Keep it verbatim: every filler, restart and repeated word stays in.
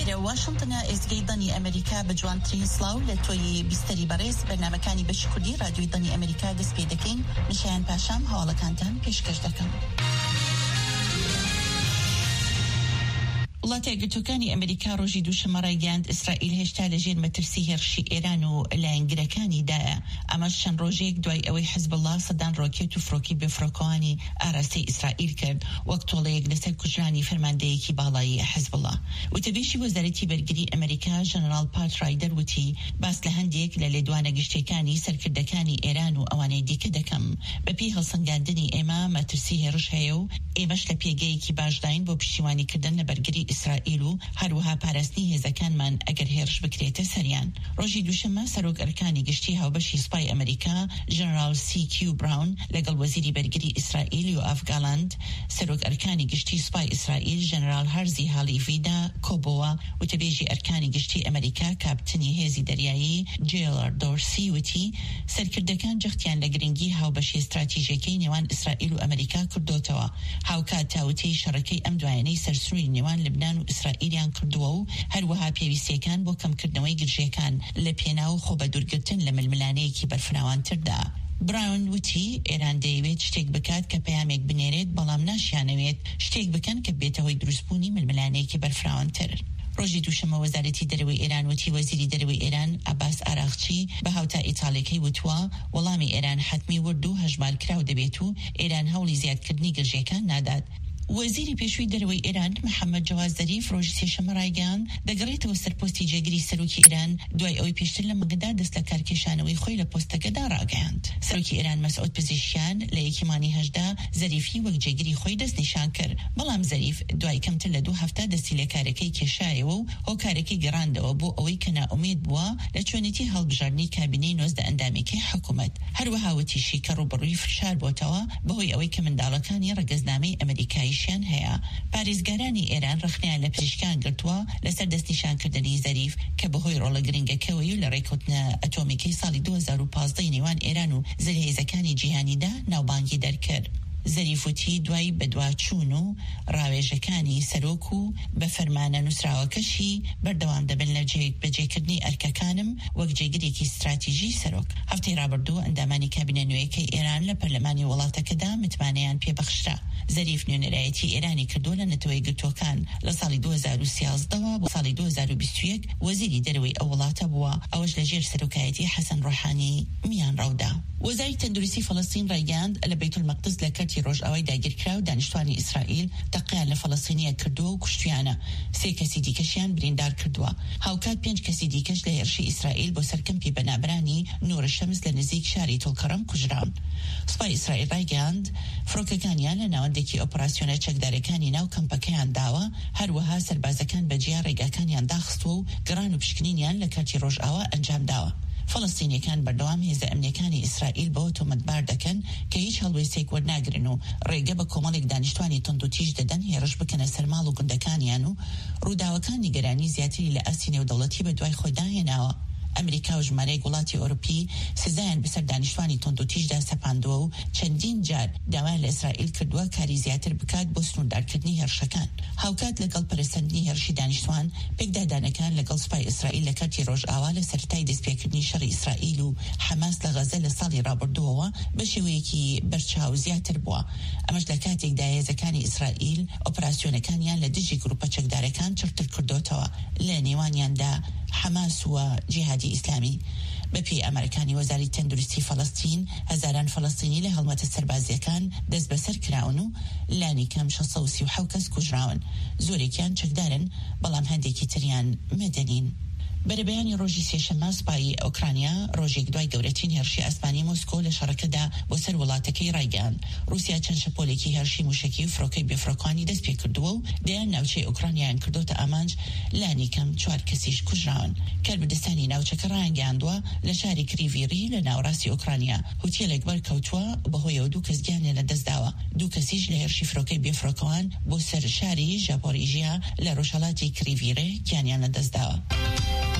لێرە واشنگتنە ئێزگەی دەنی ئەمریکا بە جوانترین سڵاو لە تۆی بیستەری بەڕێز بەرنامەکانی بەشی کوردی رادیۆی دەنی ئەمریکا دەست پێ دەکەین. نشایان پاشام هەواڵەکانتان پێشکەش دەکەم. وڵاتە یەکگرتووەکانی ئەمریکا ڕۆژی دووشەمە ڕایگەیاند ئیسرائیل هێشتا لەژێر مەترسی هێرشی ئێران و لایەنگرەکانیدایە. ئەمەش چەند ڕۆژێک دوای ئەوەی حیزبڵڵا سەدان ڕۆکێت و فڕۆکی بێفڕۆکەوانی ئاراستەی ئیسرائیل کرد وەک تۆڵەیەک لەسەر کوژرانی فەرماندەیەکی باڵایی حیزبڵڵا. وتەبێژی وەزارەتی بەرگری ئەمریکا ژەنەڕاڵ پات رایدەر وتی باس لە هەندێک لە لێدوانە گشتیەکانی سەرکردەکانی ئێران و ئەوانەی دیکە دەکەم. بەپێی هەڵسەنگاندنی ئێمە مەترسی هێرش هەیە و ئێمەش لە پێگەیەکی باشداین بۆ پشتیوانیکردن لە بەرگری ئیسرائیل و هەروەها پاراستنی هێزەکانمان ئەگەر هێرش بکرێتە سەریان. ڕۆژی دووشەمە سەرۆک ئەرکانی گشتی هاوبەشی سوپای ئەمریکا ژەنەڕاڵ سی کیو براون لەگەڵ وەزیری بەرگری ئیسرائیل و ئافگالاند سەرۆک ئەرکانی گشتی سوپای ئیسرائیل ژەنەڕاڵ هەرزی هالیڤیدا کۆبۆوە وتەبێژی ئەرکانی گشتی ئەمریکا کاپتنی هێزی دەریایی جێلەر دۆرسی وتی سەرکردەکان جەختیان لە گرنگی هاوبەشی استراتیژیەکەی نێوان ئیسرائیل و ئەمریکا کردوتەوە. هاوکات تاوتەی شەڕەکەی ئەم دوایانەی سەرسووری نێوان لبنان و ئیسرائیلیان کردووە و هەروەها پێویستیەکان بۆ کەمکردنەوەی گرژیەکان لە پێناو خۆ بە دوورگرتن لە ململانەیەکی بەرفراوانتردا. براون وتی ئێران دەیەوێت شتێک بکات کە پەیامێک بنێرێت بەڵام ناشیانەوێت شتێک بکەن کە بێتەوەی دروستبوونی ململانەیەکی بەرفراوانتر. ڕۆژی دووشەمە وەزارەتی دەرەوەی ئێران وتی وەزیری دەرەوەی ئێران عەباس ئاراغچی بە هاوتا ئیتاڵیەکەی وتووە وەڵامی ئێران حتمی ورد و هەژمارکراو دەبێت و ئێران هەوڵی زیادکردنی گرژیەکان نادات. وەزیری پێشووی دەرەوەی ئێران محەممەد جەواد زەریف ڕۆژی سێشەمە ڕایگەیاند دەگەڕێتەوە سەر پۆستی جێگیری سەرۆکی ئێران دوای ئەوەی پێشتر لە مانگەدا دەست لە کارکێشانەوەی خۆی لە پۆستەکەدا ڕاگەیاند. سەرۆکی ئێران مەسعود پزیشکیان لە یەکێمانی هەژدا زەریفی وەک جێگیری خۆی دەست نیشان کرد، بەڵام زەریف دوای کەمتر لە دوو هەفتە دەستی لە کارەکەی کێشایەوە و هۆکارەکەی گەڕاندەوە بۆ ئەوەی کە نائومید بووە لە چۆنیتی هەڵبژاردننی کابینەی نۆزدە ئەندامێکی حکوومەت. هەروەها وتیشی کە ڕوبەڕووی فشار بۆتەوە بەهۆی ئەوەی کە منداڵەکانی ڕەگەزنامەی ئەمریکاییشیان هەیە. پارێزگارانی ئێران ڕخنیان لە پزیشکان گرتووە لەسەر دەستنیشانکردنی زەریف کە بەهۆی ڕۆڵە گرنگەکەوەی و لە ڕێکوتنە ئەتۆمیکەی ساڵی دوو هەزار و پانزدە نێوان ئێران و زەرهێزەکانی جیهانیدا ناوبانگی دەرکرد. زەریفوتی دوای بەدواچوون و ڕاوێژەکانی سەرۆک و بە فەرمانە نووسراوەکەشی بەردەوام دەبن لە بەجێکردنی ئەرکەکانم وەک جێگرێکی استراتیژی سەرۆک. هەفتەی ڕابردوو ئەندامانی کابینە نوێیەکەی ئێران لە پەرلەمانی وڵاتەکەدا متمانەیان پێبەخشرا. زەریف نوێنەرایەتی ئێرانی کردووە لە نەتەوەی گرتوەکان لە ساڵی دوو هەزار و سیازدەوە بۆ ساڵی دوو هەزار و بیست و یەک وەزیری دەرەوەی ئەو وڵاتە بووە، ئەوەش لەژێر سەرۆکایەتی حەسەن ڕۆحانی میان ڕەودا. وەزارەتی تەندروستی فەڵەستین ڕایگەیاند لە بەیت المەقدس لە کەرتی ڕۆژئاوای داگیرکرا و دانیشتوانی ئیسرائیل تەقیان لە فەڵەستینیە کردووە و کوشتیانە. سێ کەسی دیکەشیان بریندار کردووە. هاوکات پێنج کەسی دیکەش لە هێرشی ئیسرائیل بۆ سەرکەمپی بەنابرانی نۆرە شەمس لە نزیک شاری تۆڵکەڕەم کوژران. سوپای ئیسرائیل ڕایگەیاند فڕۆکەکانیان لە ناوەندێکی ئۆپراسیۆنە چەکدارەکانی ناو کەمپەکەیان داوە، هەروەها سەربازەکان بەجیا ڕێگاکانیان داخستووە و گەڕان و پشکنینیان لە کاتی ڕۆژئاوا ئەنجام داوە. فەڵەستینیەکان بەردەوام هێزە ئەمنیەکانی ئیسرائیل بەوە تۆمەتبار دەکەن کە هیچ هەڵوێستێک وەرناگرن و ڕێگە بە کۆمەڵێک دانیشتوانی تند و تیژ دەدەن هێرش بکەنە سەرماڵ و گوندەکانیان و ڕووداوەکان نیگەرانی زیاتری لە ئەسی نێودەوڵەتی بە دوای خۆی داهێناوە. ئەمریکا و ژمارەی وڵاتی ئۆروپی سزایان بەسەر دانیشتوانی تند و تیژدا سەپاندووە و چەندین جار داوای لە ئیسرائیل کردووە کاری زیاتر بکات بۆ سنووردارکردنی هێرشەکان. هاوکات لەگەڵ پەرەسەندنی هێرشی دانیشتوان پێکدادانەکان لەگەڵ سوپای ئیسرائیل لە کاتی ڕۆژئاوا لە سەرەتای دەستپێکردنی شەڕی ئیسرائیل و حەماس لە غەزە لە ساڵی ڕابردووەوە بە شێوەیەکی بەرچاو زیاتر بووە. ئەمەش لە کاتێکدا هێزەکانی ئیسرائیل ئۆپراسیۆنەکانیان لە دژی گروپە چەکدارەکان چرتر کردوتەوە، لە نێوانیاندا حەماس و جیهادی ئیسلامی. بەپێی ئەمریکانی وەزارەتی تەندروستی فەڵەستین هەزاران فەڵەستینی لە هەڵمەتە سەربازیەکان دەست بەسەر کراون و لانی کەم شەش سەد و سی و حەوت کەس کوژراون. زۆرێکیان چەکدارن، بەڵام هەندێکی تریان مەدەنین. بەرەبەیانی ڕۆژی سێشەمە سوپای ئۆکرانیا ڕۆژێک دوای گەورەترین هێرشی ئەسمانی مۆسکۆ لە شەڕەکەدا بۆ سەر وڵاتەکەی ڕایگەیاند رووسیا چەند شەپۆلێکی هێرشی موشکی و فڕۆکەی بێفڕۆکانی دەست پێ کردووە و دەیان ناوچەی ئۆکرانیایان کردوتە ئامانج، لانی کەم چوار کەسیش کوژراون. کاربردستانی ناوچەکە ڕایانگەیاندووە لە شاری کریڤیری لە ناوڕاستی ئۆکرانیا هوتێلێک بەرکەوتووە بەهۆیەوە دوو کەس گیانیان لەدەستداوە. دوو کەسیش لە هێرشی فڕۆکەی بێفڕۆکەوان بۆ سەر شاری ژاپۆریژیا لە ڕۆژهەڵاتی کریڤیرێ گیانیان لەدەستداوە.